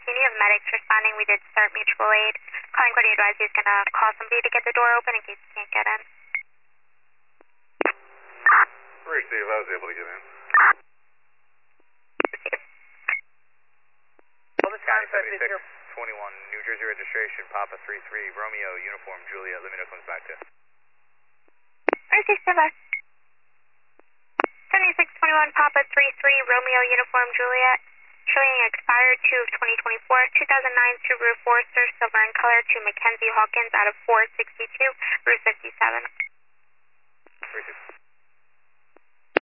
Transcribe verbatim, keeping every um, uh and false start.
fourteen, you have medics responding. We did start mutual aid. Calling Courtney advised he's going to call somebody to get the door open in case he can't get in. Receive, I was able to get in. Well, this concept is here. twenty-one, New Jersey registration, Papa three three, Romeo, uniform, Juliet. Let me know if it comes back to you. Receive, stand by. seventy-six twenty-one, Papa three three, Romeo, uniform, Juliet. Showing expired two of twenty twenty-four, two thousand nine Subaru Forester, silver in color to Mackenzie Hawkins out of four sixty-two, Route fifty-seven. Receive.